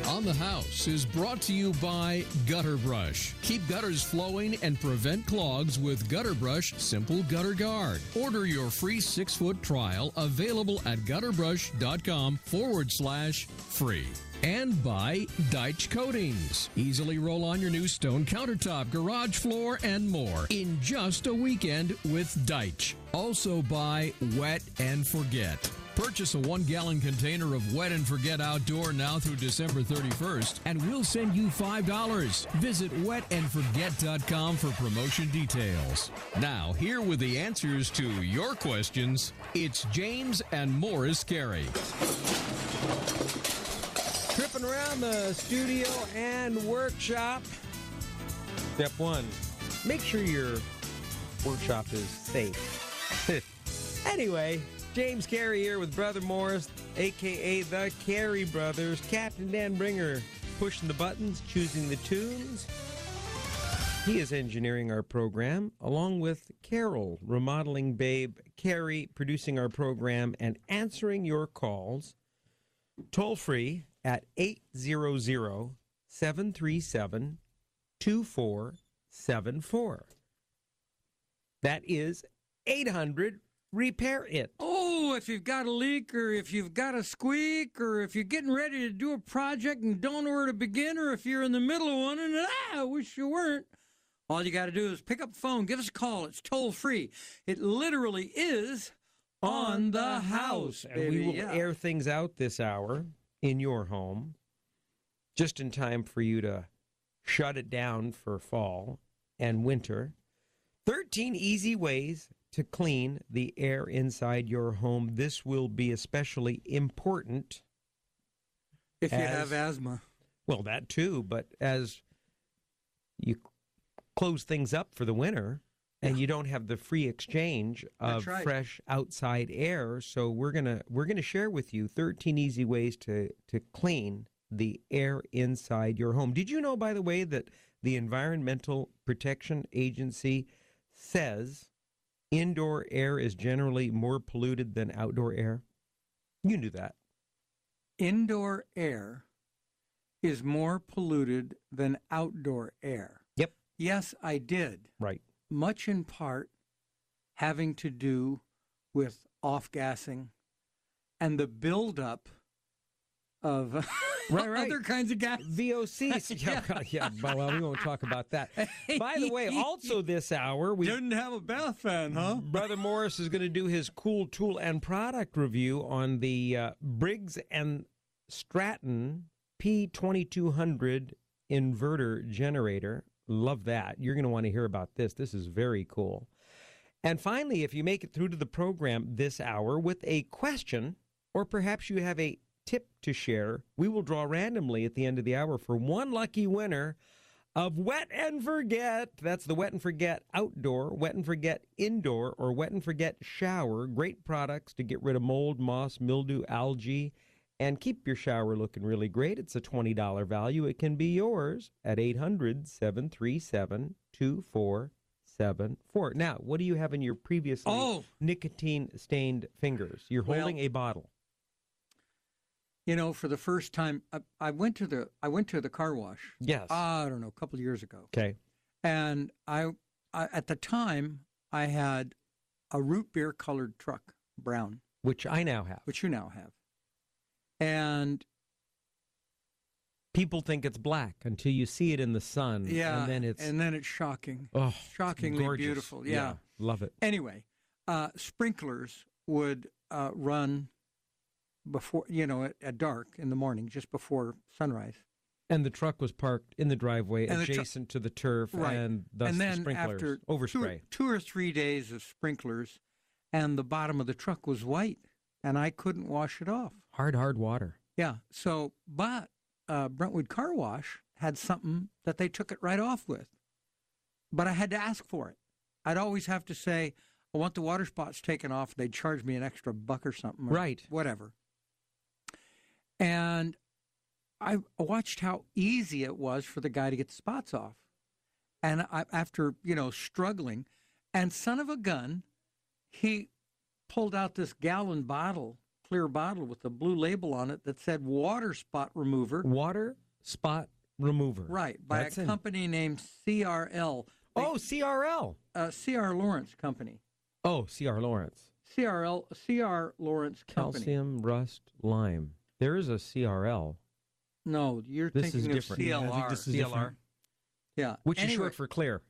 On the House is brought to you by Gutter Brush. Keep gutters flowing and prevent clogs with Gutter Brush Simple Gutter Guard. Order your free 6-foot trial available at gutterbrush.com/free. And by Deitch Coatings. Easily roll on your new stone countertop, garage floor, and more in just a weekend with Deitch. Also by Wet and Forget. Purchase a 1-gallon container of Wet and Forget Outdoor now through December 31st, and we'll send you $5. Visit wetandforget.com for promotion details. Now, here with the answers to your questions, it's James and Morris Carey. Tripping around the studio and workshop. Step 1, make sure your workshop is safe. Anyway, James Carey here with Brother Morris, a.k.a. the Carey Brothers. Captain Dan Bringer pushing the buttons, choosing the tunes. He is engineering our program, along with Carol, remodeling babe Carey, producing our program and answering your calls. Toll free at 800-737-2474. That is 800-REPAIR-IT. Oh, if you've got a leak or if you've got a squeak or if you're getting ready to do a project and don't know where to begin, or if you're in the middle of one and I wish you weren't, all you got to do is pick up the phone, give us a call. It's toll free. It literally is on the house, baby. And we will air things out this hour in your home, just in time for you to shut it down for fall and winter. 13 easy ways to clean the air inside your home. This will be especially important if you have asthma. Well, that too, but as you close things up for the winter and you don't have the free exchange of fresh outside air, so we're gonna share with you 13 easy ways to clean the air inside your home. Did you know, by the way, that the Environmental Protection Agency says indoor air is generally more polluted than outdoor air? You knew that. Indoor air is more polluted than outdoor air. Yep. Yes, I did. Right. Much in part having to do with off-gassing and the buildup of other kinds of gas. VOCs. Yeah, well, we won't talk about that. By the way, also this hour, we didn't have a bath fan, huh? Brother Morris is going to do his cool tool and product review on the Briggs and Stratton P2200 inverter generator. Love that. You're going to want to hear about this. This is very cool. And finally, if you make it through to the program this hour with a question, or perhaps you have a tip to share, we will draw randomly at the end of the hour for one lucky winner of Wet and Forget. That's the Wet and Forget Outdoor, Wet and Forget Indoor, or Wet and Forget Shower. Great products to get rid of mold, moss, mildew, algae, and keep your shower looking really great. It's a $20 value. It can be yours at 800-737-2474. Now, what do you have in your previously nicotine-stained fingers? You're holding a bottle. You know, for the first time, I went to the car wash. Yes. I don't know, a couple of years ago. Okay. And I at the time, I had a root beer colored truck, brown. Which I now have. Which you now have. And people think it's black until you see it in the sun. Yeah. And then it's shocking. Oh, shockingly gorgeous. Beautiful. Yeah. Love it. Anyway, sprinklers would run before, at dark in the morning, just before sunrise. And the truck was parked in the driveway adjacent to the turf, and thus and then the sprinklers after overspray. Two or 3 days of sprinklers, and the bottom of the truck was white, and I couldn't wash it off. Hard water. Yeah. So, but Brentwood Car Wash had something that they took it right off with. But I had to ask for it. I'd always have to say, I want the water spots taken off. They'd charge me an extra $1 or something. Or right. Whatever. And I watched how easy it was for the guy to get the spots off. And after, struggling, and son of a gun, he pulled out this gallon bottle, clear bottle with a blue label on it that said water spot remover. Water spot remover. Right, by That's a company named CRL. Oh, CRL. CR Lawrence Company. Oh, CR Lawrence. CR Lawrence Company. Calcium, rust, lime. There is a CRL. No, you're This is thinking of different. CLR. I think this is CLR. different. Yeah. Which is short for clear.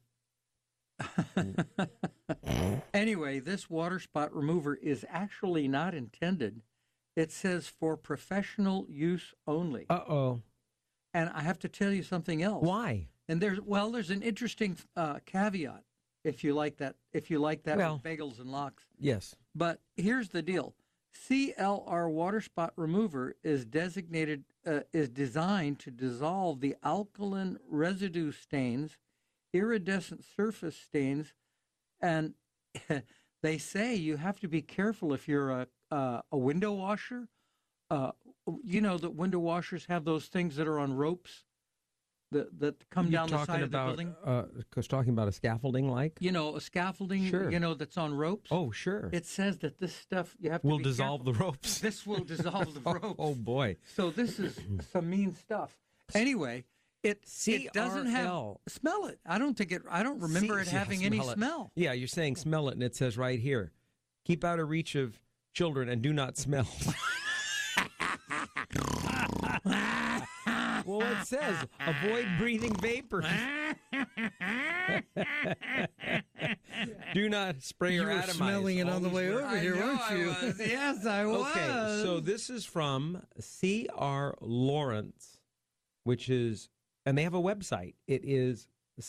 Anyway, this water spot remover is actually not intended. It says for professional use only. Uh-oh. And I have to tell you something else. Why? And there's an interesting caveat if you like that. If you like that Well, with bagels and lox. Yes. But here's the deal: CLR water spot remover is designed to dissolve the alkaline residue stains, iridescent surface stains, and they say you have to be careful if you're a window washer. You know that window washers have those things that are on ropes that come down the side of the building. Talking about a scaffolding like? You know, a scaffolding, Sure. That's on ropes. Oh, sure. It says that this stuff, you have to will be dissolve careful. the ropes. This will dissolve the ropes. Oh, boy. So this is some mean stuff. Anyway, it doesn't have, CRL. smell it. I don't remember it having any smell. Yeah, you're saying smell it, and it says right here, keep out of reach of children and do not smell. Well, it says avoid breathing vapors. Do not spray You or were atomize. smelling it All on the these way words. over here, weren't you? Yes, I was. Okay, so this is from C.R. Lawrence, which is, and they have a website. It is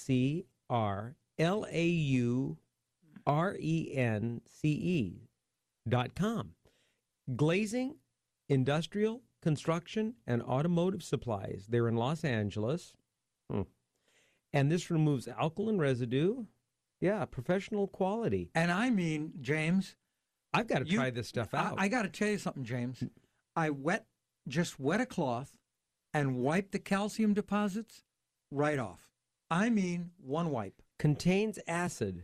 CRLAURENCE.com. Glazing, industrial, construction, and automotive supplies. They're in Los Angeles. And this removes alkaline residue. Yeah, professional quality. And I mean, James, I've got to try this stuff out. I got to tell you something, James. I just wet a cloth and wipe the calcium deposits right off. I mean, one wipe. Contains acid.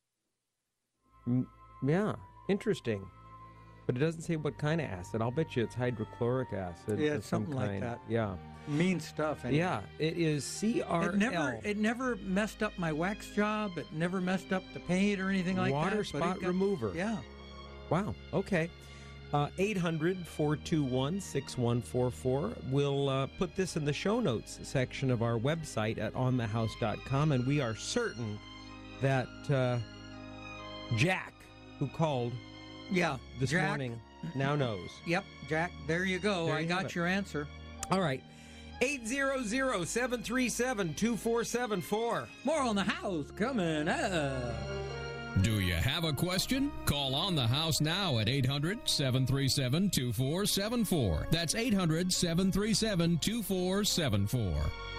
Yeah, interesting. But it doesn't say what kind of acid. I'll bet you it's hydrochloric acid. Yeah, of it's some something like kind. that. Yeah. Mean stuff. Anyway. Yeah, it is CRL. It never messed up my wax job. It never messed up the paint or anything like Water that. spot remover. Yeah. Wow. Okay. 800-421-6144. We'll put this in the show notes section of our website at onthehouse.com, and we are certain that Jack, who called this Jack, morning, now knows. Yep, Jack, there you go. There I you have got it. your answer. All right. 800-737-2474. More on the house coming up. Do you have a question? Call On the House now at 800-737-2474. That's 800-737-2474.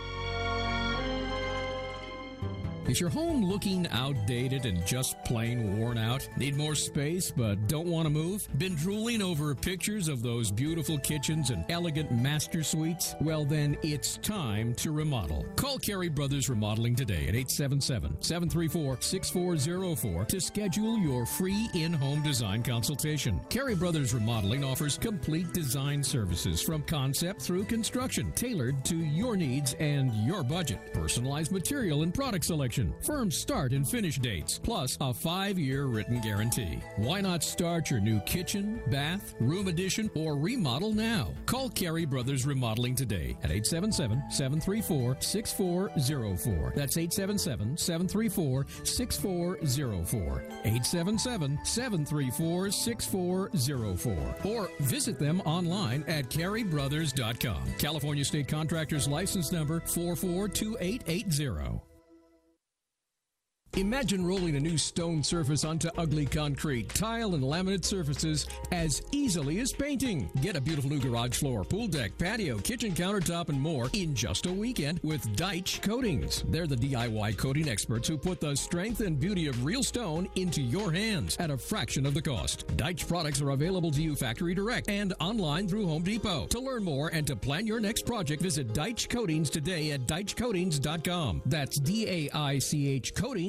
Is your home looking outdated and just plain worn out? Need more space but don't want to move? Been drooling over pictures of those beautiful kitchens and elegant master suites? Well, then it's time to remodel. Call Carey Brothers Remodeling today at 877-734-6404 to schedule your free in-home design consultation. Carey Brothers Remodeling offers complete design services from concept through construction, tailored to your needs and your budget. Personalized material and product selection. Firm start and finish dates, plus a 5-year written guarantee. Why not start your new kitchen, bath, room addition, or remodel now? Call Carey Brothers Remodeling today at 877-734-6404. That's 877-734-6404. 877-734-6404. Or visit them online at careybrothers.com. California State Contractors License Number 442880. Imagine rolling a new stone surface onto ugly concrete, tile, and laminate surfaces as easily as painting. Get a beautiful new garage floor, pool deck, patio, kitchen countertop, and more in just a weekend with Deitch Coatings. They're the DIY coating experts who put the strength and beauty of real stone into your hands at a fraction of the cost. Deitch products are available to you factory direct and online through Home Depot. To learn more and to plan your next project, visit Deitch Coatings today at DeitchCoatings.com. That's DAICH Coatings.com.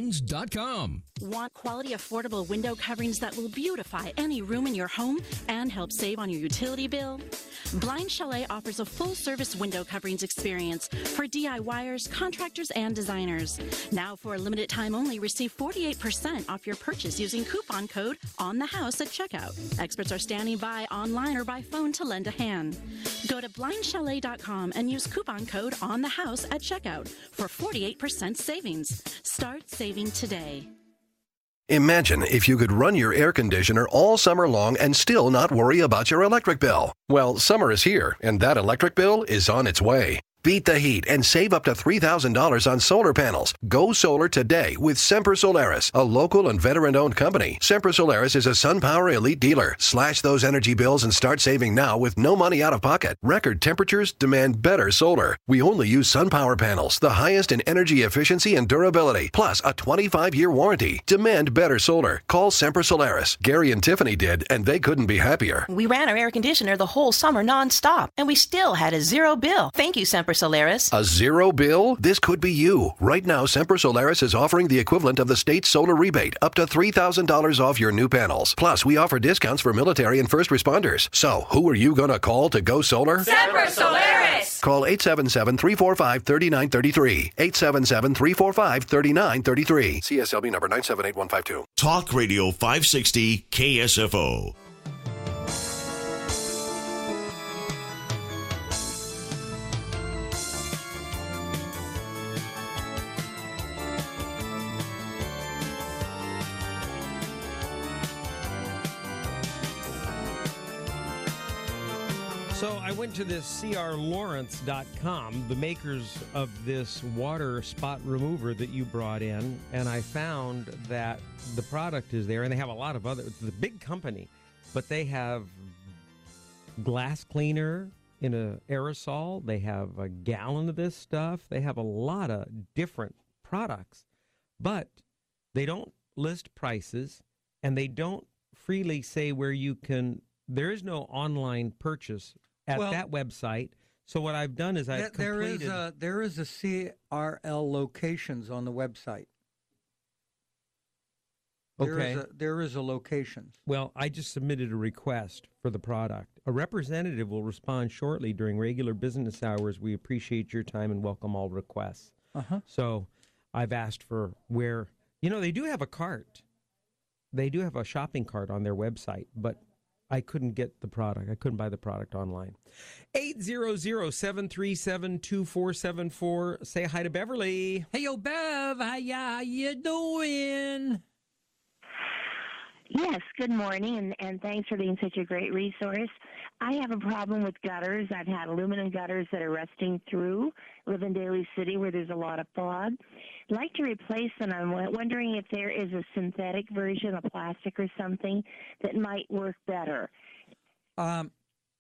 blindscoverings.com. Want quality, affordable window coverings that will beautify any room in your home and help save on your utility bill? Blind Chalet offers a full-service window coverings experience for DIYers, contractors, and designers. Now, for a limited time only, receive 48% off your purchase using coupon code ONTHEHOUSE at checkout. Experts are standing by online or by phone to lend a hand. Go to blindchalet.com and use coupon code ONTHEHOUSE at checkout for 48% savings. Start saving today. Imagine if you could run your air conditioner all summer long and still not worry about your electric bill. Well, summer is here, and that electric bill is on its way. Beat the heat and save up to $3,000 on solar panels. Go solar today with Semper Solaris, a local and veteran-owned company. Semper Solaris is a SunPower Elite dealer. Slash those energy bills and start saving now with no money out of pocket. Record temperatures demand better solar. We only use SunPower panels, the highest in energy efficiency and durability, plus a 25-year warranty. Demand better solar. Call Semper Solaris. Gary and Tiffany did, and they couldn't be happier. We ran our air conditioner the whole summer nonstop, and we still had a zero bill. Thank you, Semper Solaris. A zero bill? This could be you. Right now, Semper Solaris is offering the equivalent of the state solar rebate, up to $3,000 off your new panels. Plus, we offer discounts for military and first responders. So, who are you going to call to go solar? Semper Solaris! Call 877-345-3933. 877-345-3933. CSLB number 978152. Talk Radio 560 KSFO. So I went to this crlawrence.com, the makers of this water spot remover that you brought in, and I found that the product is there, and they have a lot of other, it's a big company, but they have glass cleaner in an aerosol, they have a gallon of this stuff, they have a lot of different products, but they don't list prices, and they don't freely say where you can, there is no online purchase at that website. So what I've done is I've completed... There is a CRL locations on the website. Okay. There is a location. Well, I just submitted a request for the product. A representative will respond shortly during regular business hours. We appreciate your time and welcome all requests. Uh-huh. So I've asked for where... You know, they do have a cart. They do have a shopping cart on their website, but I couldn't get the product. I couldn't buy the product online. 800-737-2474. Say hi to Beverly. Hey, yo, Bev. How you doing? Yes, good morning, and thanks for being such a great resource. I have a problem with gutters. I've had aluminum gutters that are rusting through. I live in Daly City where there's a lot of fog. I'd like to replace them. I'm wondering if there is a synthetic version, a plastic or something, that might work better. Rain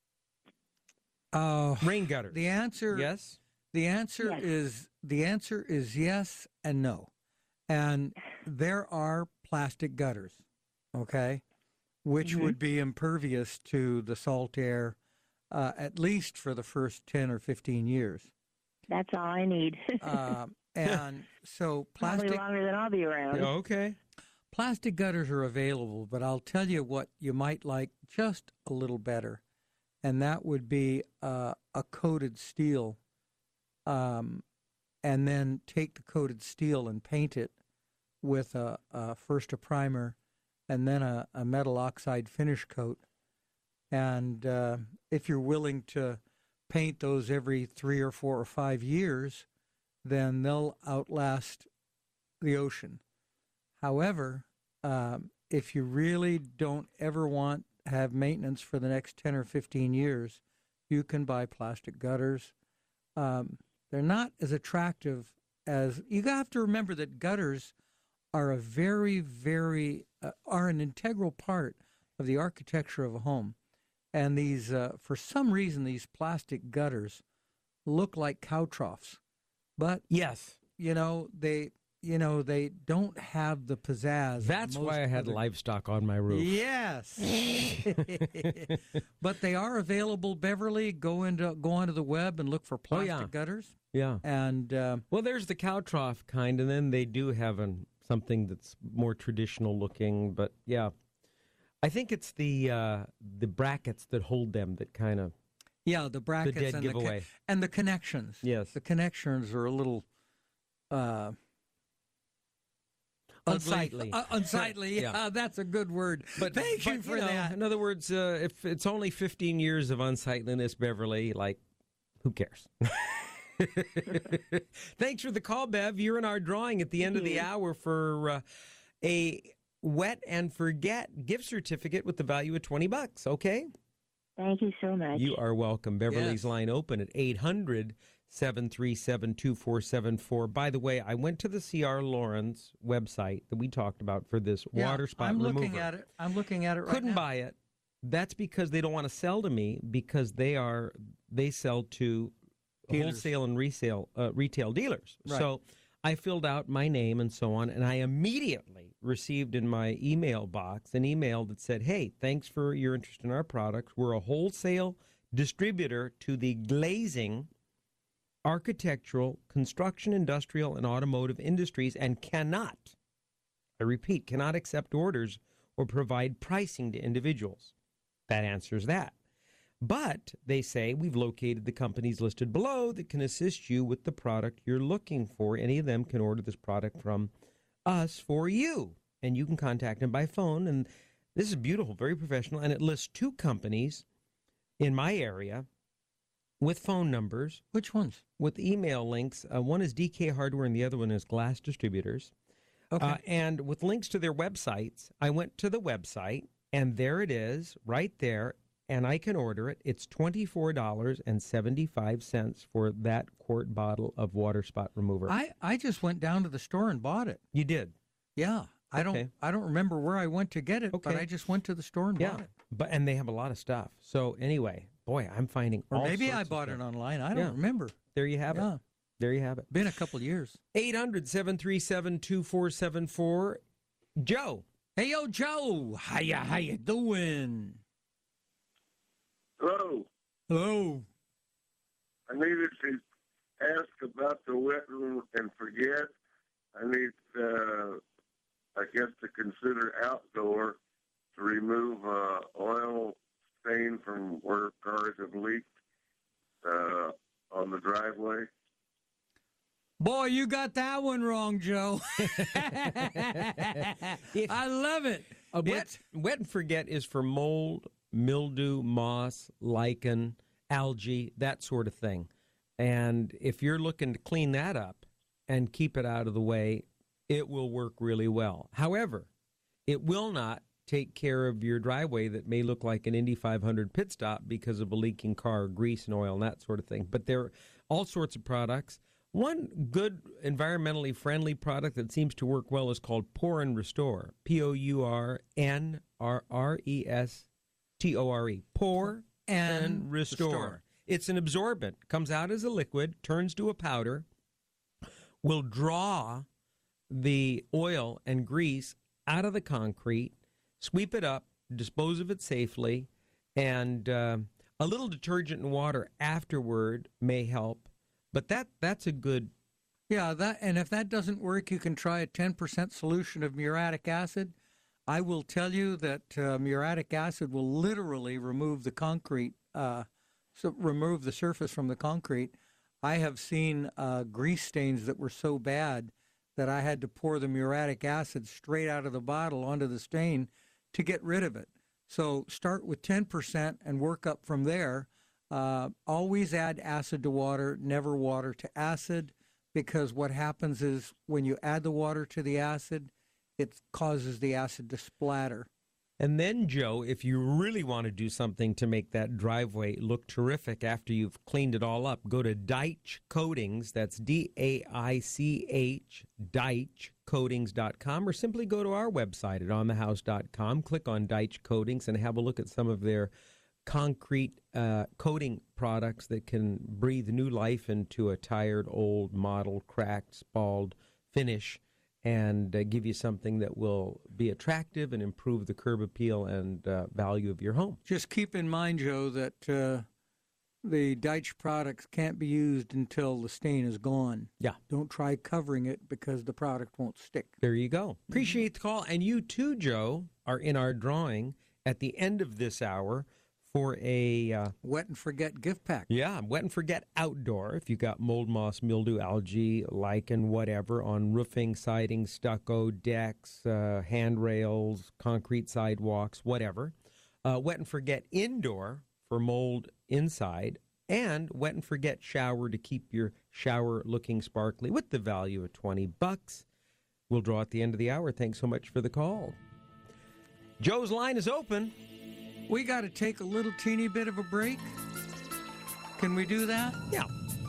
gutters. The answer, yes. The answer is yes and no. And there are plastic gutters, okay, which would be impervious to the salt air at least for the first 10 or 15 years. That's all I need. And so plastic... Probably longer than I'll be around. Okay. Plastic gutters are available, but I'll tell you what you might like just a little better, and that would be a coated steel, and then take the coated steel and paint it with first a primer and then a metal oxide finish coat. And if you're willing to paint those every 3 or 4 or 5 years, then they'll outlast the ocean. However, if you really don't ever want to have maintenance for the next 10 or 15 years, you can buy plastic gutters. They're not as attractive as... You have to remember that gutters are a very, very... are an integral part of the architecture of a home. And these, for some reason, these plastic gutters look like cow troughs. But yes, they don't have the pizzazz. That's why I had livestock on my roof. Yes. But they are available, Beverly. Go onto the web and look for plastic gutters. Yeah. And well, there's the cow trough kind, and then they do have something that's more traditional looking. But yeah, I think it's the brackets that hold them that kind of the brackets the dead and giveaway and the connections. Yes, the connections are a little unsightly. Unsightly. Yeah, that's a good word. But thank you for that. In other words, if it's only 15 years of unsightliness, Beverly, like, who cares? Thanks for the call, Bev. You're in our drawing at the end of the hour for a Wet and Forget gift certificate with the value of $20. Okay? Thank you so much. You are welcome. Beverly's line open at 800-737-2474. By the way, I went to the C.R. Lawrence website that we talked about for this water spot remover. I'm looking at it right now. Couldn't buy it. That's because they don't want to sell to me because they sell to dealers. Wholesale and retail dealers. Right. So I filled out my name and so on, and I immediately received in my email box an email that said, hey, thanks for your interest in our products. We're a wholesale distributor to the glazing, architectural, construction, industrial, and automotive industries and cannot accept orders or provide pricing to individuals. That answers that. But they say we've located the companies listed below that can assist you with the product you're looking for. Any of them can order this product from us for you. And you can contact them by phone. And this is beautiful, very professional. And it lists 2 companies in my area with phone numbers. Which ones? With email links. One is DK Hardware and the other one is Glass Distributors. Okay. And with links to their websites, I went to the website, and there it is, right there. And I can order it. It's $24.75 for that quart bottle of water spot remover. I just went down to the store and bought it. You did? Yeah. I don't remember where I went to get it, but I just went to the store and bought it. And they have a lot of stuff. So anyway, boy, I'm finding all sorts of stuff. Maybe I bought it online. I don't remember. There you have it. There you have it. Been a couple of years. 800-737-2474. Joe. Hey, yo, Joe. How you doing? Hello. Hello. I needed to ask about the wet and forget. I need, I guess, to consider outdoor to remove oil stain from where cars have leaked on the driveway. Boy, you got that one wrong, Joe. I love it. Wet and forget is for mold, mildew, moss, lichen, algae, that sort of thing. And if you're looking to clean that up and keep it out of the way, it will work really well. However, it will not take care of your driveway that may look like an Indy 500 pit stop because of a leaking car, grease and oil and that sort of thing. But there are all sorts of products. One good environmentally friendly product that seems to work well is called Pour and Restore. POURNRRESTORE. Pour and Restore. It's an absorbent. Comes out as a liquid, turns to a powder, will draw the oil and grease out of the concrete, sweep it up, dispose of it safely, and a little detergent and water afterward may help. But that's a good... Yeah, and if that doesn't work, you can try a 10% solution of muriatic acid. I will tell you that muriatic acid will literally remove the concrete, remove the surface from the concrete. I have seen grease stains that were so bad that I had to pour the muriatic acid straight out of the bottle onto the stain to get rid of it. So start with 10% and work up from there. Always add acid to water, never water to acid, because what happens is when you add the water to the acid, it causes the acid to splatter. And then, Joe, if you really want to do something to make that driveway look terrific after you've cleaned it all up, go to Deitch Coatings, that's D-A-I-C-H, DeitchCoatings.com, or simply go to our website at onthehouse.com, click on Deitch Coatings, and have a look at some of their concrete coating products that can breathe new life into a tired, old, mottled, cracked, spalled finish, and give you something that will be attractive and improve the curb appeal and value of your home. Just keep in mind, Joe, that the Deitch products can't be used until the stain is gone. Yeah. Don't try covering it because the product won't stick. There you go. Appreciate the call. And you too, Joe, are in our drawing at the end of this hour for a Wet and Forget gift pack. Yeah, Wet and Forget outdoor. If you got mold, moss, mildew, algae, lichen, whatever on roofing, siding, stucco, decks, handrails, concrete sidewalks, whatever. Wet and Forget indoor for mold inside, and Wet and Forget shower to keep your shower looking sparkly with the value of $20. We'll draw at the end of the hour. Thanks so much for the call. Joe's line is open. We got to take a little teeny bit of a break. Can we do that? Yeah.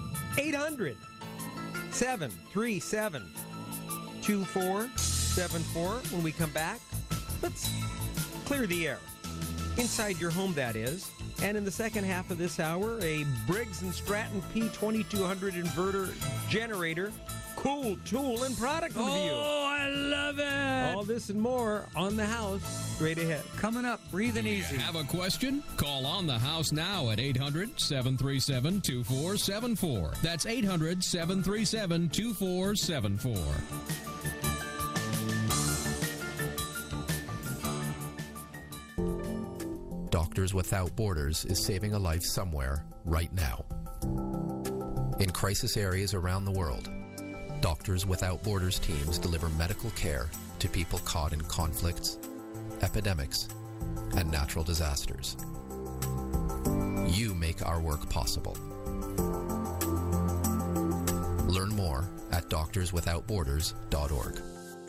800-737-2474. When we come back, let's clear the air. Inside your home, that is. And in the second half of this hour, a Briggs & Stratton P2200 inverter generator, cool tool and product review. Oh, I love it. All this and more on The House. Straight ahead. Coming up, breathing easy. Have a question? Call On the House now at 800-737-2474. That's 800-737-2474. Doctors Without Borders is saving a life somewhere right now. In crisis areas around the world, Doctors Without Borders teams deliver medical care to people caught in conflicts, epidemics, and natural disasters. You make our work possible. Learn more at doctorswithoutborders.org.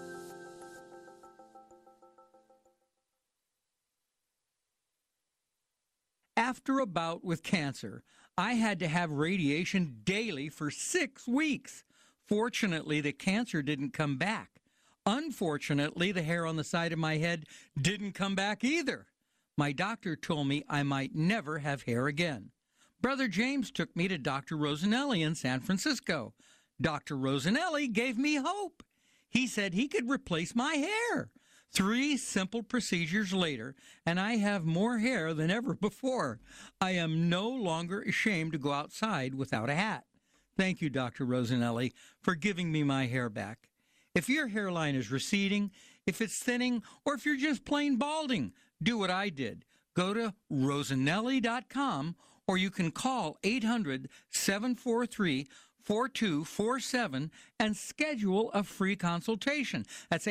After a bout with cancer, I had to have radiation daily for 6 weeks. Fortunately, the cancer didn't come back. Unfortunately, the hair on the side of my head didn't come back either. My doctor told me I might never have hair again. Brother James took me to Dr. Rosanelli in San Francisco. Dr. Rosanelli gave me hope. He said he could replace my hair. 3 simple procedures later, and I have more hair than ever before. I am no longer ashamed to go outside without a hat. Thank you, Dr. Rosanelli, for giving me my hair back. If your hairline is receding, if it's thinning, or if you're just plain balding, do what I did. Go to Rosanelli.com, or you can call 800-743-4247 and schedule a free consultation. That's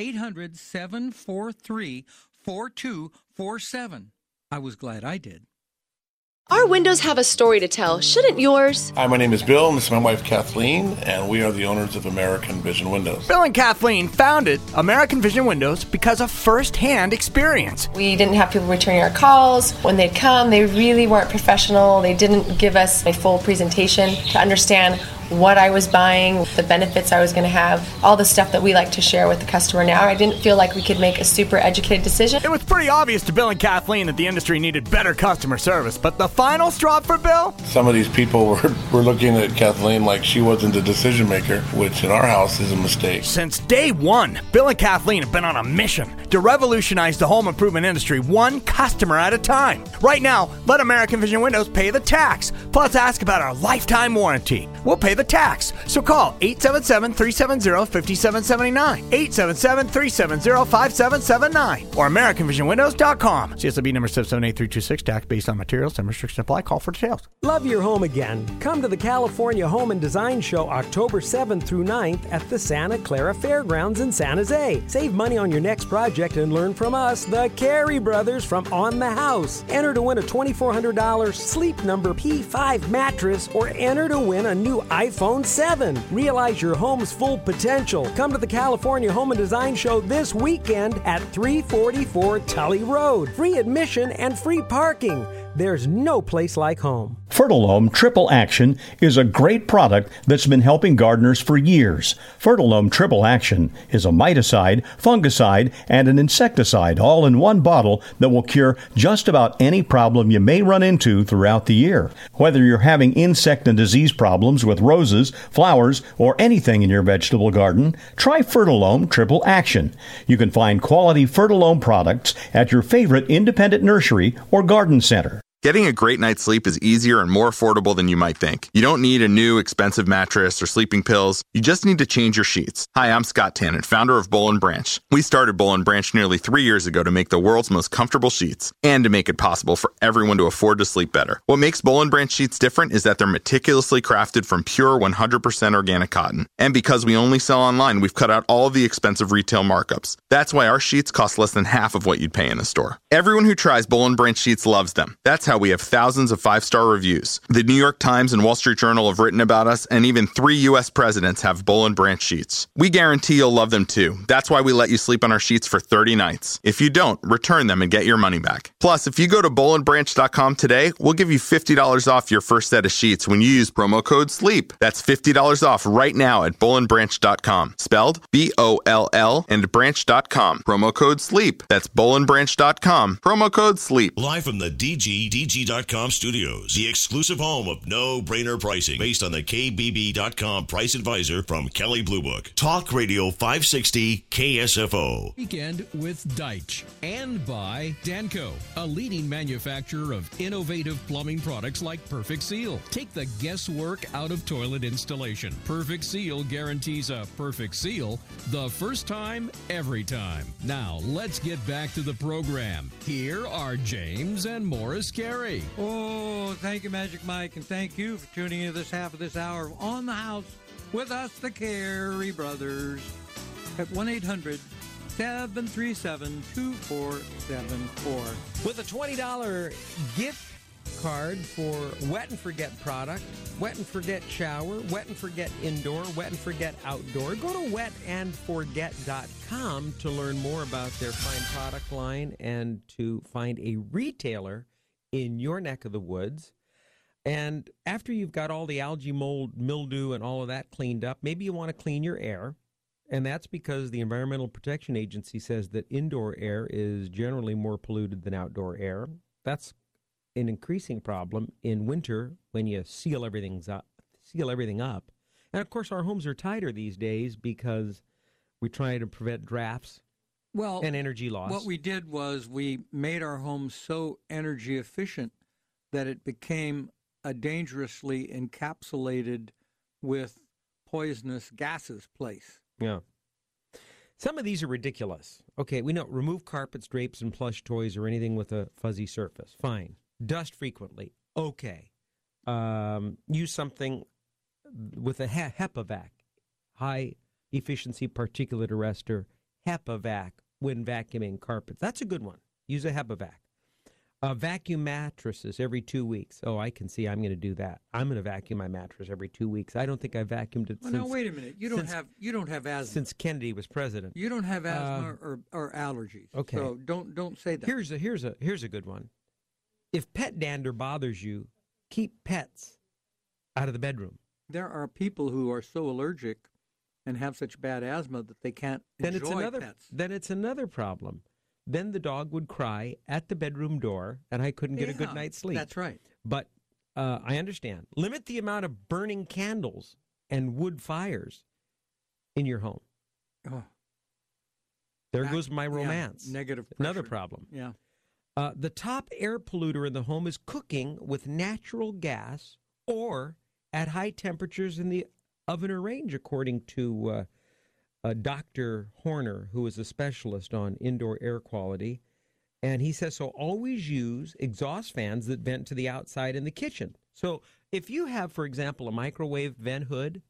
800-743-4247. I was glad I did. Our windows have a story to tell, shouldn't yours? Hi, my name is Bill, and this is my wife Kathleen, and we are the owners of American Vision Windows. Bill and Kathleen founded American Vision Windows because of first-hand experience. We didn't have people returning our calls. When they'd come, they really weren't professional. They didn't give us a full presentation to understand what I was buying, the benefits I was going to have, all the stuff that we like to share with the customer now. I didn't feel like we could make a super educated decision. It was pretty obvious to Bill and Kathleen that the industry needed better customer service, but the final straw for Bill? Some of these people were looking at Kathleen like she wasn't the decision maker, which in our house is a mistake. Since day one, Bill and Kathleen have been on a mission to revolutionize the home improvement industry one customer at a time. Right now, let American Vision Windows pay the tax, plus ask about our lifetime warranty. We'll pay the tax. So call 877-370-5779, 877-370-5779, or AmericanVisionWindows.com. CSLB number 778326, tax based on materials and restrictions apply. Call for details. Love your home again? Come to the California Home and Design Show October 7th through 9th at the Santa Clara Fairgrounds in San Jose. Save money on your next project and learn from us, the Carey Brothers from On the House. Enter to win a $2,400 Sleep Number P5 mattress, or enter to win a new iPhone 7. Realize your home's full potential. Come to the California Home and Design Show this weekend at 344 Tully Road. Free admission and free parking. There's no place like home. Fertilome Triple Action is a great product that's been helping gardeners for years. Fertilome Triple Action is a miticide, fungicide, and an insecticide all in one bottle that will cure just about any problem you may run into throughout the year. Whether you're having insect and disease problems with roses, flowers, or anything in your vegetable garden, try Fertilome Triple Action. You can find quality Fertilome products at your favorite independent nursery or garden center. Getting a great night's sleep is easier and more affordable than you might think. You don't need a new, expensive mattress or sleeping pills. You just need to change your sheets. Hi, I'm Scott Tannen, founder of Boll & Branch. We started Boll & Branch nearly 3 years ago to make the world's most comfortable sheets and to make it possible for everyone to afford to sleep better. What makes Boll & Branch sheets different is that they're meticulously crafted from pure 100% organic cotton. And because we only sell online, we've cut out all of the expensive retail markups. That's why our sheets cost less than half of what you'd pay in a store. Everyone who tries Boll & Branch sheets loves them. That's how we have thousands of 5-star reviews. The New York Times and Wall Street Journal have written about us, and even 3 U.S. presidents have Boll & Branch sheets. We guarantee you'll love them too. That's why we let you sleep on our sheets for 30 nights. If you don't, return them and get your money back. Plus, if you go to bollandbranch.com today, we'll give you $50 off your first set of sheets when you use promo code SLEEP. That's $50 off right now at bollandbranch.com. Spelled B-O-L-L and branch.com. Promo code SLEEP. That's bollandbranch.com. Promo code SLEEP. Live from the DG.com studios, the exclusive home of no-brainer pricing based on the KBB.com price advisor from Kelley Blue Book. Talk Radio 560 KSFO. Weekend with Deitch and by Danco, a leading manufacturer of innovative plumbing products like Perfect Seal. Take the guesswork out of toilet installation. Perfect Seal guarantees a perfect seal the first time, every time. Now, let's get back to the program. Here are James and Morris Carey. Oh, thank you, Magic Mike, and thank you for tuning in this half of this hour of On the House with us, the Carey Brothers, at 1-800-737-2474. With a $20 gift card for Wet and Forget product, Wet and Forget shower, Wet and Forget indoor, Wet and Forget outdoor. Go to wetandforget.com to learn more about their fine product line and to find a retailer in your neck of the woods. And after you've got all the algae, mold, mildew, and all of that cleaned up, maybe you want to clean your air. And that's because the Environmental Protection Agency says that indoor air is generally more polluted than outdoor air. That's an increasing problem in winter when you seal everything up. And of course, our homes are tighter these days because we try to prevent drafts and energy loss. What we did was we made our homes so energy efficient that it became a dangerously encapsulated with poisonous gases place. Yeah. Some of these are ridiculous. Okay, we know remove carpets, drapes, and plush toys or anything with a fuzzy surface. Fine. Dust frequently. Okay. Use something with a HEPA-Vac, high efficiency particulate arrestor, HEPA-Vac, when vacuuming carpets. That's a good one. Use a HEPA-Vac. Vacuum mattresses every 2 weeks. Oh, I can see I'm going to do that. I'm going to vacuum my mattress every 2 weeks. I don't think I vacuumed it since... Now, wait a minute. You don't have asthma. Since Kennedy was president. You don't have asthma or allergies. Okay. So don't say that. Here's a good one. If pet dander bothers you, keep pets out of the bedroom. There are people who are so allergic and have such bad asthma that they can't enjoy pets. Then it's another problem. Then the dog would cry at the bedroom door, and I couldn't get a good night's sleep. That's right. But I understand. Limit the amount of burning candles and wood fires in your home. Oh. There goes my romance. Yeah, negative pressure. Another problem. Yeah. The top air polluter in the home is cooking with natural gas or at high temperatures in the oven or range, according to Dr. Horner, who is a specialist on indoor air quality. And he says, so always use exhaust fans that vent to the outside in the kitchen. So if you have, for example, a microwave vent hood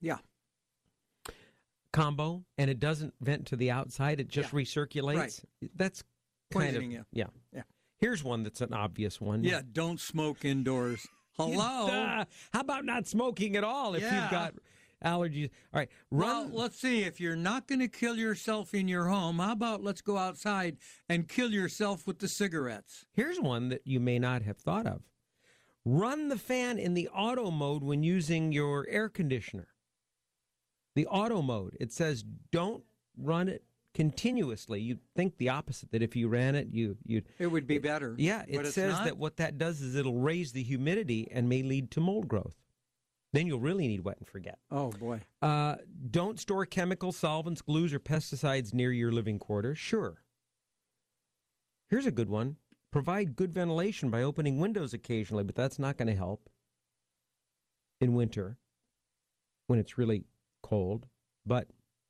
combo, and it doesn't vent to the outside, it just recirculates, right. That's kind poisoning of, you. Yeah. Here's one that's an obvious one. Yeah, don't smoke indoors. Hello? How about not smoking at all if you've got allergies? All right. Well, let's see. If you're not going to kill yourself in your home, how about let's go outside and kill yourself with the cigarettes? Here's one that you may not have thought of. Run the fan in the auto mode when using your air conditioner. The auto mode. It says don't run it continuously. You'd think the opposite, that if you ran it, you'd... It would be better. Yeah, it says that what that does is it'll raise the humidity and may lead to mold growth. Then you'll really need Wet and Forget. Oh, boy. Don't store chemicals, solvents, glues, or pesticides near your living quarters. Sure. Here's a good one. Provide good ventilation by opening windows occasionally, but that's not going to help in winter when it's really cold. But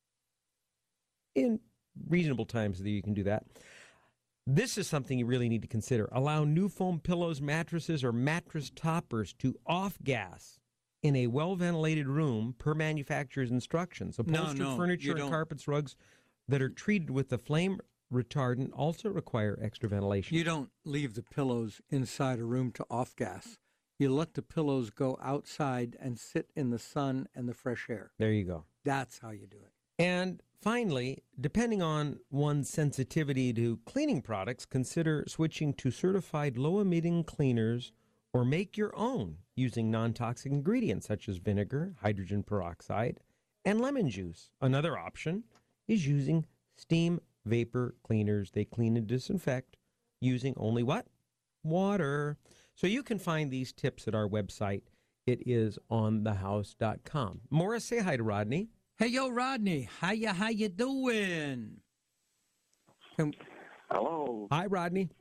in reasonable times you can do that. This is something you really need to consider. Allow new foam pillows, mattresses, or mattress toppers to off-gas in a well-ventilated room per manufacturer's instructions. Upholstered furniture and carpets, rugs that are treated with the flame retardant also require extra ventilation. You don't leave the pillows inside a room to off-gas. You let the pillows go outside and sit in the sun and the fresh air. There you go. That's how you do it. And finally, depending on one's sensitivity to cleaning products, consider switching to certified low-emitting cleaners or make your own using non-toxic ingredients such as vinegar, hydrogen peroxide, and lemon juice. Another option is using steam vapor cleaners. They clean and disinfect using only what? Water. So you can find these tips at our website. It is onthehouse.com. Morris, say hi to Rodney. Hey, yo, Rodney. How you doing? Hello. Hi, Rodney.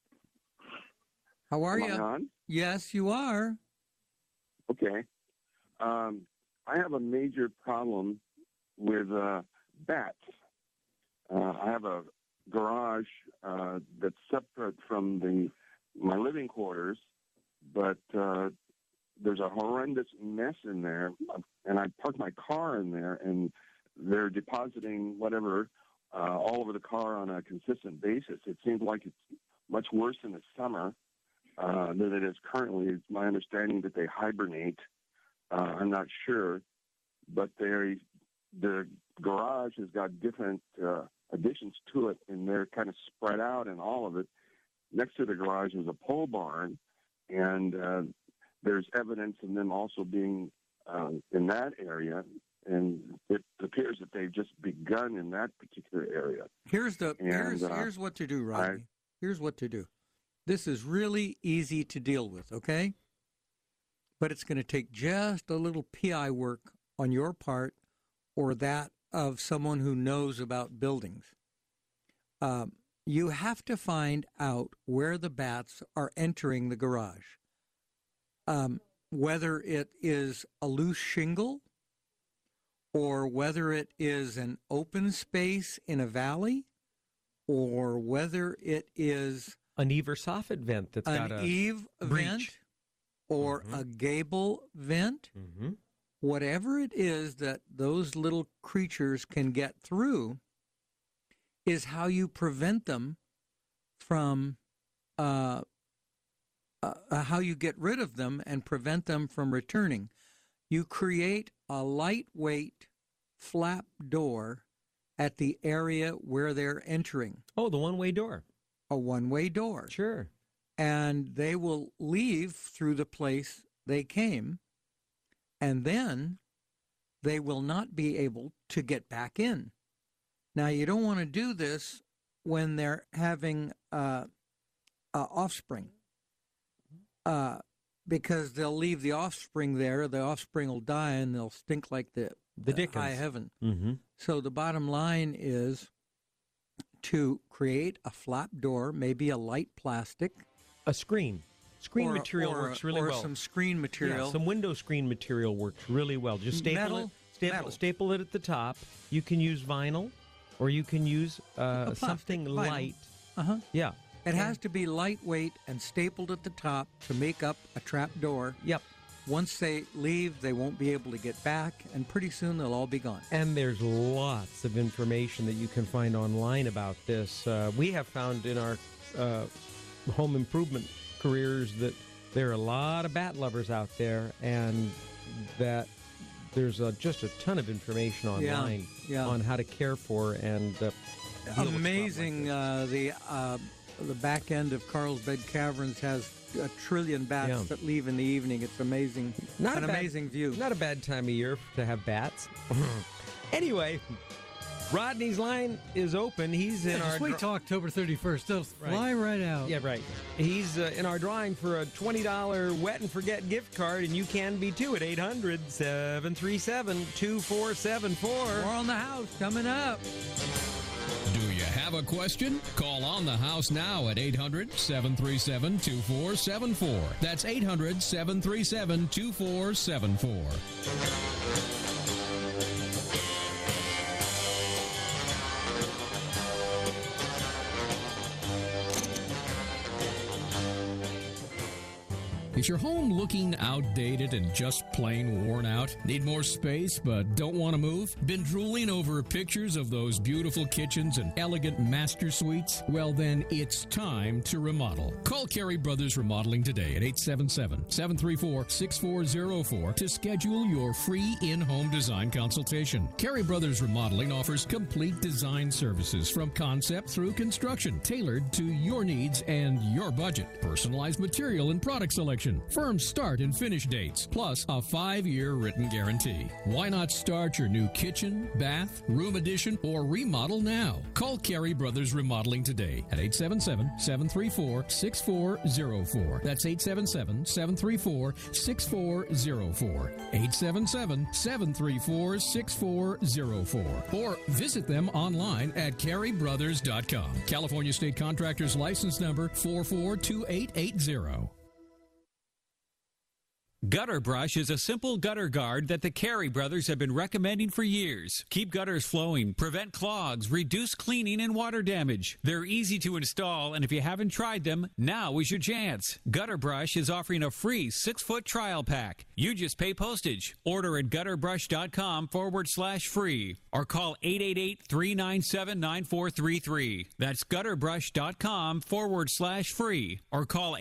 How are Am you? I on? Yes, you are. Okay. I have a major problem with bats. I have a garage that's separate from my living quarters, but there's a horrendous mess in there, and I park my car in there, and they're depositing whatever all over the car on a consistent basis. It seems like it's much worse in the summer than it is currently. It's my understanding that they hibernate. I'm not sure, but the garage has got different additions to it, and they're kind of spread out in all of it. Next to the garage is a pole barn, and there's evidence of them also being in that area, and it appears that they've just begun in that particular area. Here's what to do, Rodney. Here's what to do. This is really easy to deal with, okay? But it's going to take just a little PI work on your part or that of someone who knows about buildings. You have to find out where the bats are entering the garage. Whether it is a loose shingle or whether it is an open space in a valley or whether it is an eave or soffit vent that's got an a eave breach. Vent or a gable vent, whatever it is that those little creatures can get through is how you prevent them from, how you get rid of them and prevent them from returning. You create a lightweight flap door at the area where they're entering. Oh, the one-way door. A one-way door. Sure. And they will leave through the place they came, and then they will not be able to get back in. Now, you don't want to do this when they're having offspring, because they'll leave the offspring there. The offspring will die, and they'll stink like the high heaven. Mm-hmm. So the bottom line is to create a flap door, maybe a light plastic. A screen. Screen material works really well. Or some screen material. Yeah, some window screen material works really well. Just staple staple it at the top. You can use vinyl, or you can use something vinyl. Light. Yeah. It has to be lightweight and stapled at the top to make up a trap door. Yep. Once they leave, they won't be able to get back, and pretty soon they'll all be gone. And there's lots of information that you can find online about this. We have found in our home improvement careers that there are a lot of bat lovers out there, and that there's just a ton of information online on how to care for and amazing. The back end of Carlsbad Caverns has a trillion bats that leave in the evening. It's amazing. Amazing view. Not a bad time of year to have bats. Anyway, Rodney's line is open. He's in our... Just wait till October 31st. They'll fly right out. Yeah, right. He's in our drawing for a $20 Wet and Forget gift card, and you can be too at 800-737-2474. More on the house coming up. Do you Have a question? Call On the House now at 800-737-2474. That's 800-737-2474. Is your home looking outdated and just plain worn out? Need more space but don't want to move? Been drooling over pictures of those beautiful kitchens and elegant master suites? Well, then it's time to remodel. Call Carey Brothers Remodeling today at 877-734-6404 to schedule your free in-home design consultation. Carey Brothers Remodeling offers complete design services from concept through construction, tailored to your needs and your budget. Personalized material and product selection, firm start and finish dates, plus a 5-year written guarantee. Why not start your new kitchen, bath, room addition, or remodel now? Call Carey Brothers Remodeling today at 877-734-6404. That's 877-734-6404. 877-734-6404. Or visit them online at CareyBrothers.com. California State Contractors License Number 442880. Gutter Brush is a simple gutter guard that the Carey Brothers have been recommending for years. Keep gutters flowing, prevent clogs, reduce cleaning and water damage. They're easy to install, and if you haven't tried them, now is your chance. Gutter Brush is offering a free 6-foot trial pack. You just pay postage. Order at gutterbrush.com/free or call 888-397-9433. That's gutterbrush.com/free or call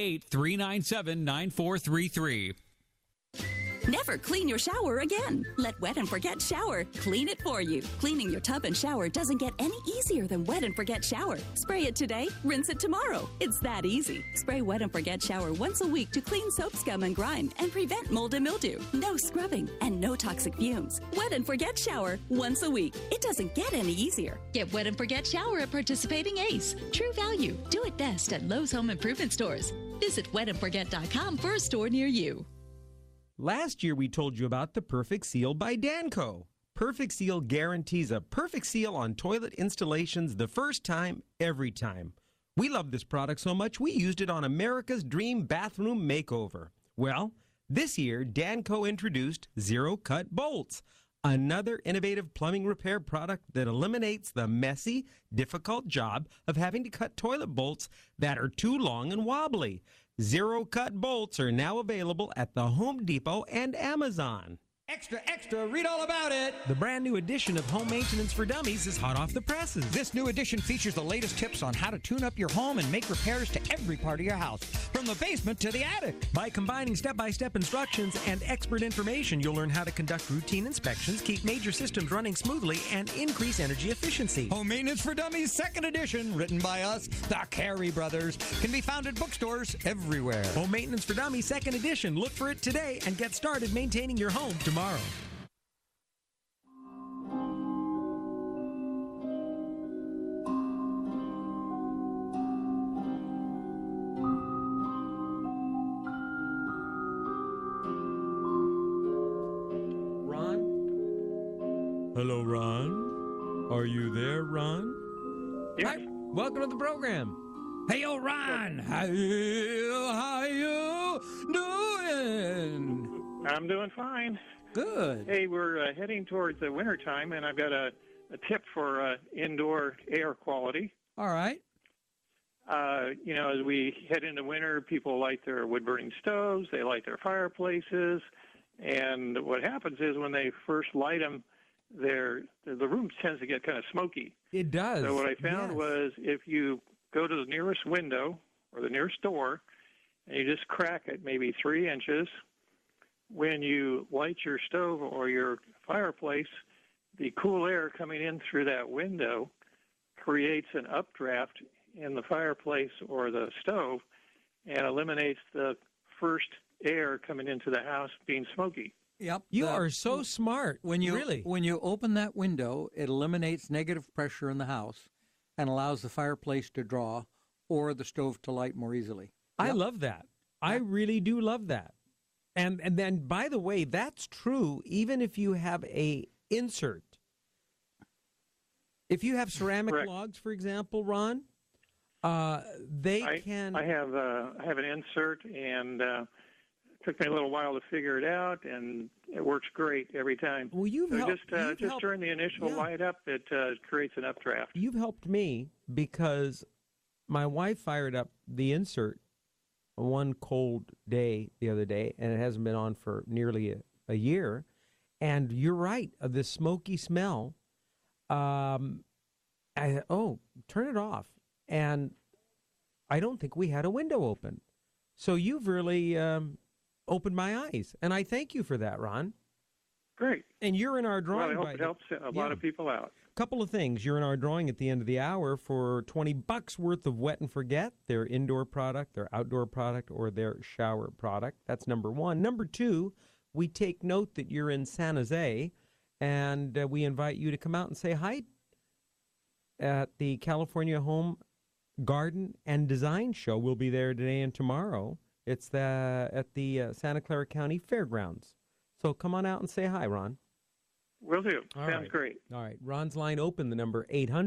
888-397-9433. Never clean your shower again. Let Wet and Forget Shower clean it for you. Cleaning your tub and shower doesn't get any easier than Wet and Forget Shower. Spray it today, rinse it tomorrow. It's that easy. Spray Wet and Forget Shower once a week to clean soap scum and grime and prevent mold and mildew. No scrubbing and no toxic fumes. Wet and Forget Shower once a week. It doesn't get any easier. Get Wet and Forget Shower at participating Ace. True value. Do it best at Lowe's Home Improvement Stores. Visit wetandforget.com for a store near you. Last year, we told you about the Perfect Seal by Danco. Perfect Seal guarantees a perfect seal on toilet installations the first time, every time. We love this product so much, we used it on America's Dream Bathroom Makeover. Well, this year, Danco introduced Zero Cut Bolts, another innovative plumbing repair product that eliminates the messy, difficult job of having to cut toilet bolts that are too long and wobbly. Zero Cut Bolts are now available at the Home Depot and Amazon. Extra, extra, read all about it. The brand new edition of Home Maintenance for Dummies is hot off the presses. This new edition features the latest tips on how to tune up your home and make repairs to every part of your house, from the basement to the attic. By combining step-by-step instructions and expert information, you'll learn how to conduct routine inspections, keep major systems running smoothly, and increase energy efficiency. Home Maintenance for Dummies, second edition, written by us, the Carey Brothers, can be found at bookstores everywhere. Home Maintenance for Dummies, second edition. Look for it today and get started maintaining your home tomorrow. Ron? Hello, Ron. Are you there, Ron? Yes. Hi. Welcome to the program. Hey, yo, Ron, how you doing? I'm doing fine. Good. Hey, we're heading towards the winter time, and I've got a tip for indoor air quality. All right. As we head into winter, people light their wood-burning stoves, they light their fireplaces, and what happens is when they first light them, the room tends to get kind of smoky. It does. So what I found was if you go to the nearest window or the nearest door, and you just crack it maybe 3 inches, when you light your stove or your fireplace, the cool air coming in through that window creates an updraft in the fireplace or the stove and eliminates the first air coming into the house being smoky. Yep. You are so smart. When you open that window, it eliminates negative pressure in the house and allows the fireplace to draw or the stove to light more easily. I love that. I really do love that. And then, by the way, that's true even if you have a insert. If you have ceramic logs, for example, Ron, they can. I have an insert, and it took me a little while to figure it out, and it works great every time. Well, you've helped, just turn the initial light up. It creates an updraft. You've helped me because my wife fired up the insert one cold day the other day, and it hasn't been on for nearly a year. And you're right, the smoky smell. Turn it off. And I don't think we had a window open. So you've really opened my eyes, and I thank you for that, Ron. Great. And you're in our drawing. Well, I hope it helps a lot of people out. Couple of things. You're in our drawing at the end of the hour for $20 worth of Wet and Forget, their indoor product, their outdoor product, or their shower product. That's number one. Number two, we take note that you're in San Jose, and we invite you to come out and say hi at the California Home Garden and Design Show. We'll be there today and tomorrow. It's at the Santa Clara County Fairgrounds. So come on out and say hi, Ron. Will do. All Sounds right. great. All right. Ron's line open, the number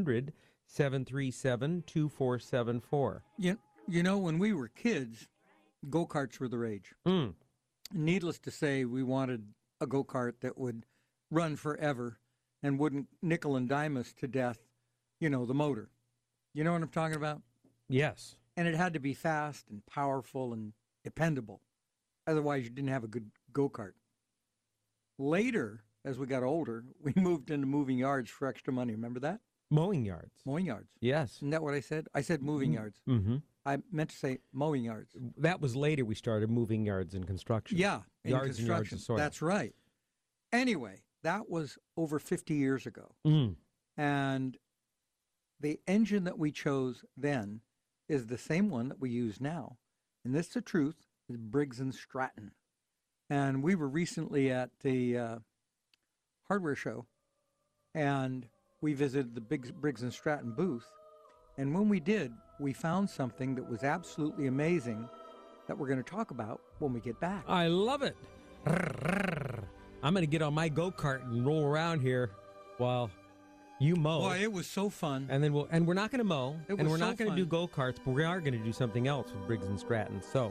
800-737-2474. You know, when we were kids, go-karts were the rage. Needless to say, we wanted a go-kart that would run forever and wouldn't nickel and dime us to death, the motor. You know what I'm talking about? Yes. And it had to be fast and powerful and dependable. Otherwise, you didn't have a good go-kart. Later, as we got older, we moved into moving yards for extra money. Remember that? Mowing yards. Mowing yards. Yes. Isn't that what I said? I said moving yards. Mm-hmm. I meant to say mowing yards. That was later we started moving yards in construction. Yeah, yards and yards of soil. That's right. Anyway, that was over 50 years ago. And the engine that we chose then is the same one that we use now. And this, the truth, is Briggs & Stratton. And we were recently at the hardware show, and we visited the Briggs & Stratton booth. And when we did, we found something that was absolutely amazing that we're going to talk about when we get back. I love it. I'm going to get on my go-kart and roll around here while you mow. Boy, it was so fun. And then we're not going to mow, and we're not going to do fun. go-karts, but we are going to do something else with Briggs & Stratton. So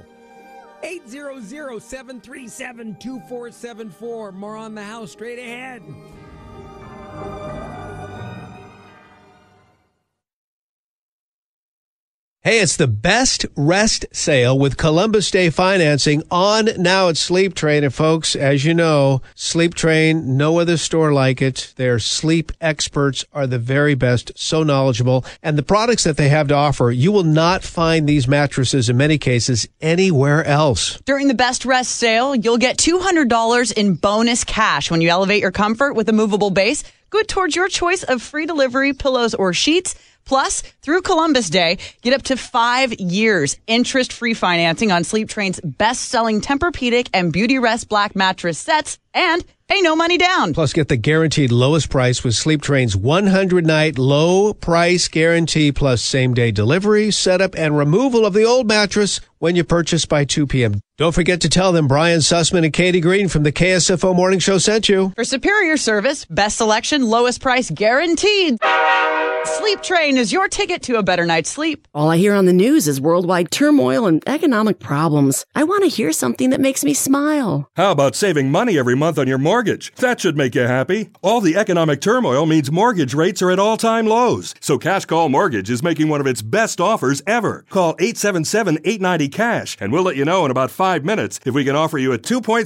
800-737-2474. More on the house straight ahead. Hey, it's the best rest sale with Columbus Day financing on now at Sleep Train. And folks, as you know, Sleep Train, no other store like it. Their sleep experts are the very best, so knowledgeable. And the products that they have to offer, you will not find these mattresses in many cases anywhere else. During the best rest sale, you'll get $200 in bonus cash when you elevate your comfort with a movable base, good towards your choice of free delivery, pillows, or sheets. Plus, through Columbus Day, get up to 5 years interest-free financing on Sleep Train's best-selling Tempur-Pedic and Beauty Rest Black mattress sets, and pay no money down. Plus, get the guaranteed lowest price with Sleep Train's 100-night low price guarantee, plus same-day delivery, setup, and removal of the old mattress when you purchase by 2 p.m. Don't forget to tell them Brian Sussman and Katie Green from the KSFO Morning Show sent you. For superior service, best selection, lowest price guaranteed. Sleep Train is your ticket to a better night's sleep. All I hear on the news is worldwide turmoil and economic problems. I want to hear something that makes me smile. How about saving money every month on your mortgage? That should make you happy. All the economic turmoil means mortgage rates are at all-time lows. So Cash Call Mortgage is making one of its best offers ever. Call 877-890-CASH and we'll let you know in about 5 minutes if we can offer you a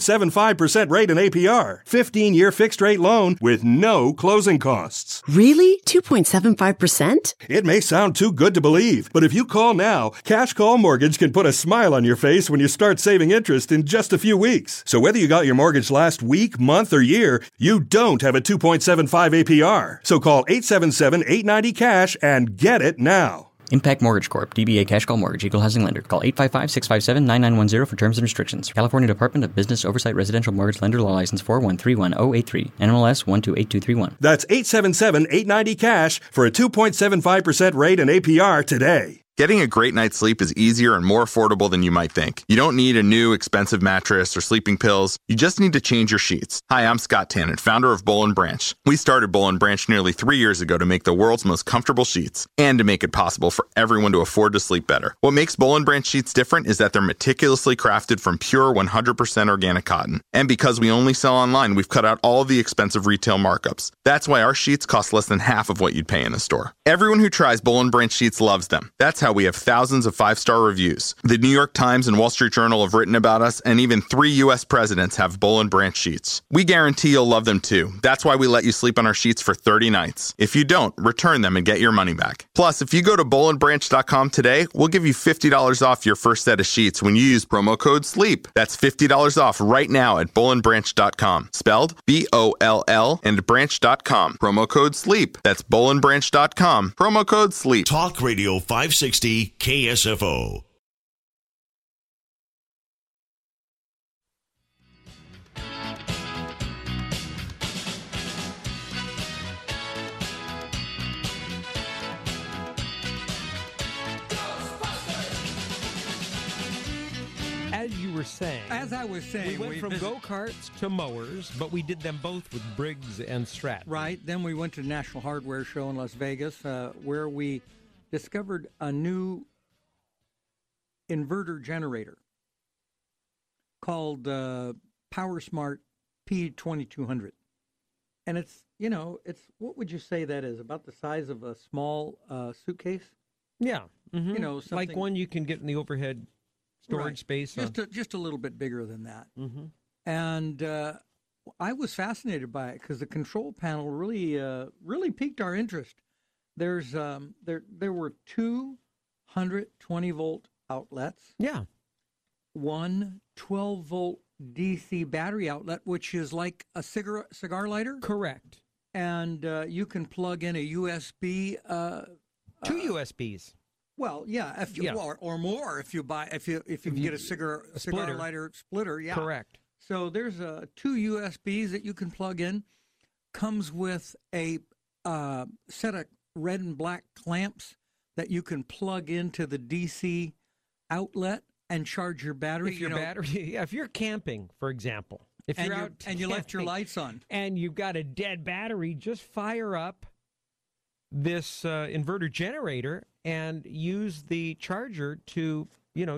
2.75% rate in APR, 15-year fixed-rate loan with no closing costs. Really? 2.75%? It may sound too good to believe, but if you call now, Cash Call Mortgage can put a smile on your face when you start saving interest in just a few weeks. So whether you got your mortgage last week, month, or year, you don't have a 2.75 APR. So call 877-890-CASH and get it now. Impact Mortgage Corp. DBA Cash Call Mortgage. Equal Housing Lender. Call 855-657-9910 for terms and restrictions. California Department of Business Oversight Residential Mortgage Lender Law License 4131083. NMLS 128231. That's 877-890-CASH for a 2.75% rate and APR today. Getting a great night's sleep is easier and more affordable than you might think. You don't need a new, expensive mattress or sleeping pills. You just need to change your sheets. Hi, I'm Scott Tannen, founder of Boll & Branch. We started Boll & Branch nearly 3 years ago to make the world's most comfortable sheets and to make it possible for everyone to afford to sleep better. What makes Boll & Branch sheets different is that they're meticulously crafted from pure 100% organic cotton. And because we only sell online, we've cut out all of the expensive retail markups. That's why our sheets cost less than half of what you'd pay in the store. Everyone who tries Boll & Branch sheets loves them. That's how we have thousands of 5-star reviews. The New York Times and Wall Street Journal have written about us, and even 3 U.S. presidents have Boll & Branch sheets. We guarantee you'll love them too. That's why we let you sleep on our sheets for 30 nights. If you don't, return them and get your money back. Plus, if you go to bollandbranch.com today, we'll give you $50 off your first set of sheets when you use promo code SLEEP. That's $50 off right now at bollandbranch.com. Spelled B-O-L-L and branch.com. Promo code SLEEP. That's bollandbranch.com. Promo code SLEEP. Talk Radio 560 KSFO. As I was saying, we went from go-karts to mowers, but we did them both with Briggs and Stratton. Right. Then we went to the National Hardware Show in Las Vegas, where we discovered a new inverter generator called PowerSmart P2200. And it's, what would you say that is? About the size of a small suitcase? Yeah. Mm-hmm. Something like one you can get in the overhead storage space. Just a little bit bigger than that. Mm-hmm. And I was fascinated by it because the control panel really piqued our interest. There's there were 2 120-volt outlets. Yeah. One 12-volt DC battery outlet, which is like a cigar lighter. Correct. And you can plug in a USB. 2 USBs. Well, yeah, or more if you get a cigar lighter splitter, yeah. Correct. So there's 2 USBs that you can plug in. Comes with a set of red and black clamps that you can plug into the DC outlet and charge your battery. If you're camping, for example, if you're out and you left your lights on and you've got a dead battery, just fire up this inverter generator and use the charger to,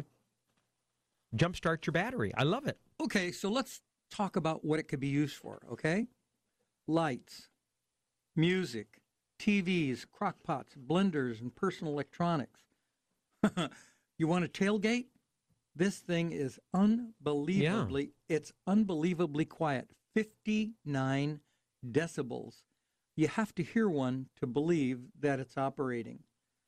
jumpstart your battery. I love it. Okay, so let's talk about what it could be used for, okay? Lights, music, TVs, crock pots, blenders, and personal electronics. You want a tailgate? This thing is it's unbelievably quiet. 59 decibels. You have to hear one to believe that it's operating.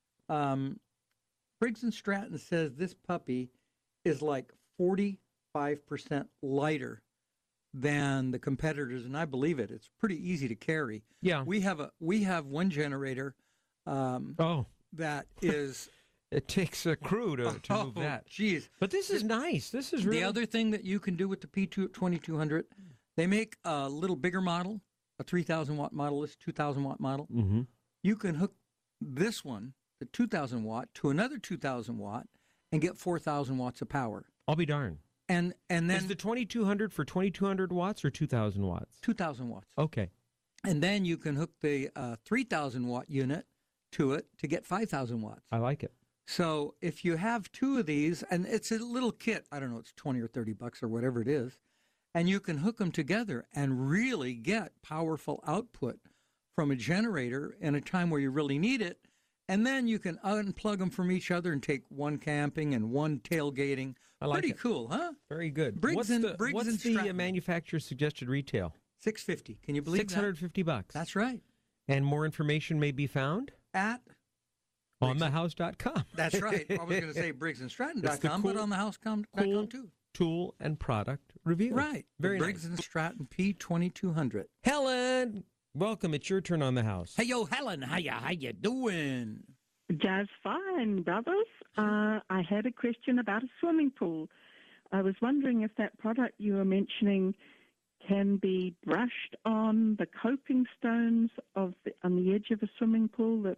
Briggs & Stratton says this puppy is like 45% lighter than the competitors, and I believe it. It's pretty easy to carry. Yeah. We have one generator that is... It takes a crew to move that. Jeez. But this is nice. This is really... The other thing that you can do with the P2200, they make a little bigger model, a 3,000-watt model, this 2,000-watt model. Mm-hmm. You can hook this one, the 2,000-watt, to another 2,000-watt and get 4,000 watts of power. I'll be darned. And then... Is the 2200 for 2,200 watts or 2,000 watts? 2,000 watts. Okay. And then you can hook the 3,000-watt unit to it to get 5,000 watts. I like it. So if you have 2 of these, and it's a little kit, I don't know, it's $20 or $30 or whatever it is, and you can hook them together and really get powerful output from a generator in a time where you really need it, and then you can unplug them from each other and take one camping and one tailgating. I like Pretty it. Cool, huh? Very good. Briggs what's the manufacturer's suggested retail? $650. Can you believe that? $650. That's right. And more information may be found at onthehouse.com. That's right. I was going to say briggsandstratton.com, but onthehouse.com too. Tool and product review. Right. Very Briggs and Stratton P2200. Helen, welcome. It's your turn on the house. Hey, yo, Helen. How you doing? Just fine, brothers. I had a question about a swimming pool. I was wondering if that product you were mentioning can be brushed on the coping stones on the edge of a swimming pool, that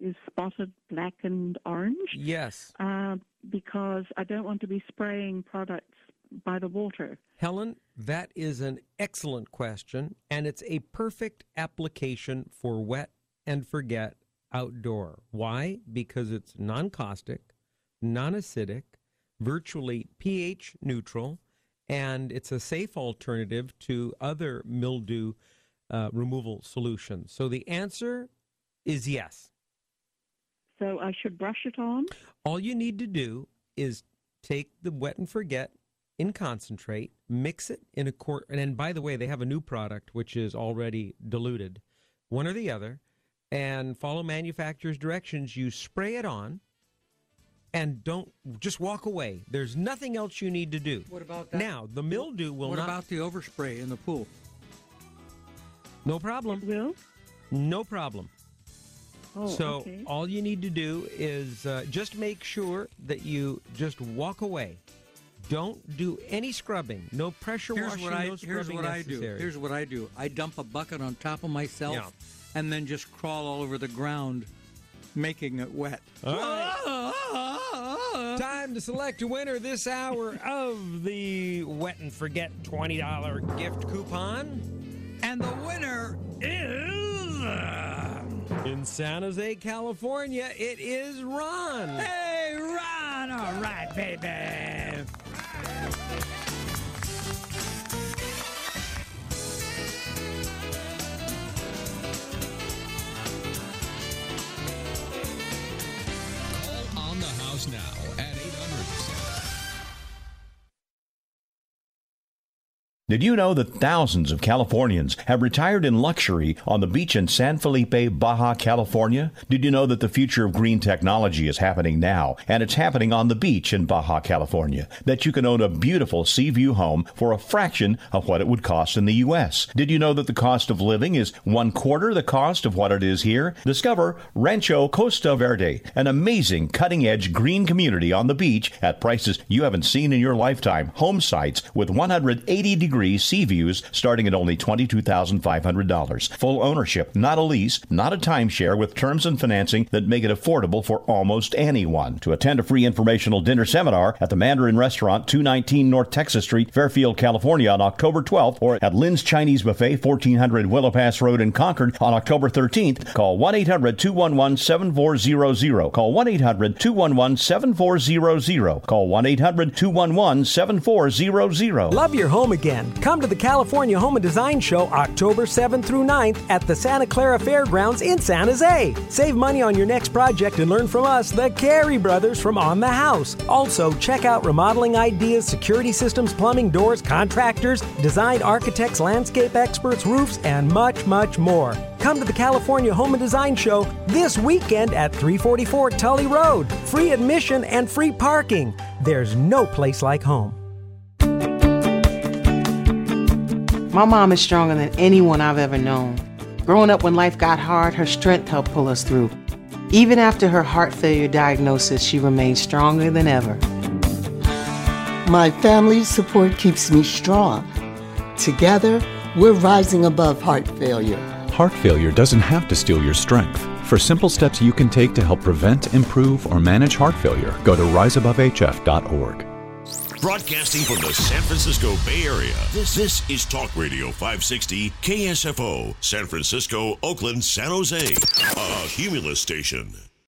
is spotted black and orange. Yes. Because I don't want to be spraying products by the water. Helen, that is an excellent question, and it's a perfect application for wet and forget outdoor. Why? Because it's non-caustic, non-acidic, virtually pH neutral, and it's a safe alternative to other mildew removal solutions. So the answer is yes. So I should brush it on? All you need to do is take the Wet and Forget in concentrate, mix it in a quart, and then, by the way, they have a new product which is already diluted, one or the other, and follow manufacturer's directions. You spray it on, and don't just walk away. There's nothing else you need to do. What about that? Now, the mildew will not... What about the overspray in the pool? No problem. Will? No problem. Oh, so okay. all you need to do is just make sure that you just walk away. Don't do any scrubbing. No pressure washing, no scrubbing necessary. Here's what I do. I dump a bucket on top of myself and then just crawl all over the ground, making it wet. All right. Time to select a winner this hour of the Wet and Forget $20 gift coupon. And the winner is... in San Jose, California, it is Ron. Hey, Ron! All right, baby. Call on the house now at 800. Did you know that thousands of Californians have retired in luxury on the beach in San Felipe, Baja California? Did you know that the future of green technology is happening now, and it's happening on the beach in Baja California? That you can own a beautiful sea view home for a fraction of what it would cost in the U.S.? Did you know that the cost of living is 1/4 the cost of what it is here? Discover Rancho Costa Verde, an amazing cutting-edge green community on the beach at prices you haven't seen in your lifetime. Home sites with 180-degree sea views starting at only $22,500. Full ownership, not a lease, not a timeshare, with terms and financing that make it affordable for almost anyone. To attend a free informational dinner seminar at the Mandarin Restaurant, 219 North Texas Street, Fairfield, California on October 12th, or at Lynn's Chinese Buffet, 1400 Willow Pass Road in Concord on October 13th, call 1-800-211-7400. Call 1-800-211-7400. Call 1-800-211-7400. Love your home again. Come to the California Home and Design Show October 7th through 9th at the Santa Clara Fairgrounds in San Jose. Save money on your next project and learn from us, the Carey Brothers from On the House. Also, check out remodeling ideas, security systems, plumbing, doors, contractors, design architects, landscape experts, roofs, and much, much more. Come to the California Home and Design Show this weekend at 344 Tully Road. Free admission and free parking. There's no place like home. My mom is stronger than anyone I've ever known. Growing up when life got hard, her strength helped pull us through. Even after her heart failure diagnosis, she remains stronger than ever. My family's support keeps me strong. Together, we're rising above heart failure. Heart failure doesn't have to steal your strength. For simple steps you can take to help prevent, improve, or manage heart failure, go to riseabovehf.org. Broadcasting from the San Francisco Bay Area, this is Talk Radio 560 KSFO, San Francisco, Oakland, San Jose, a Cumulus station.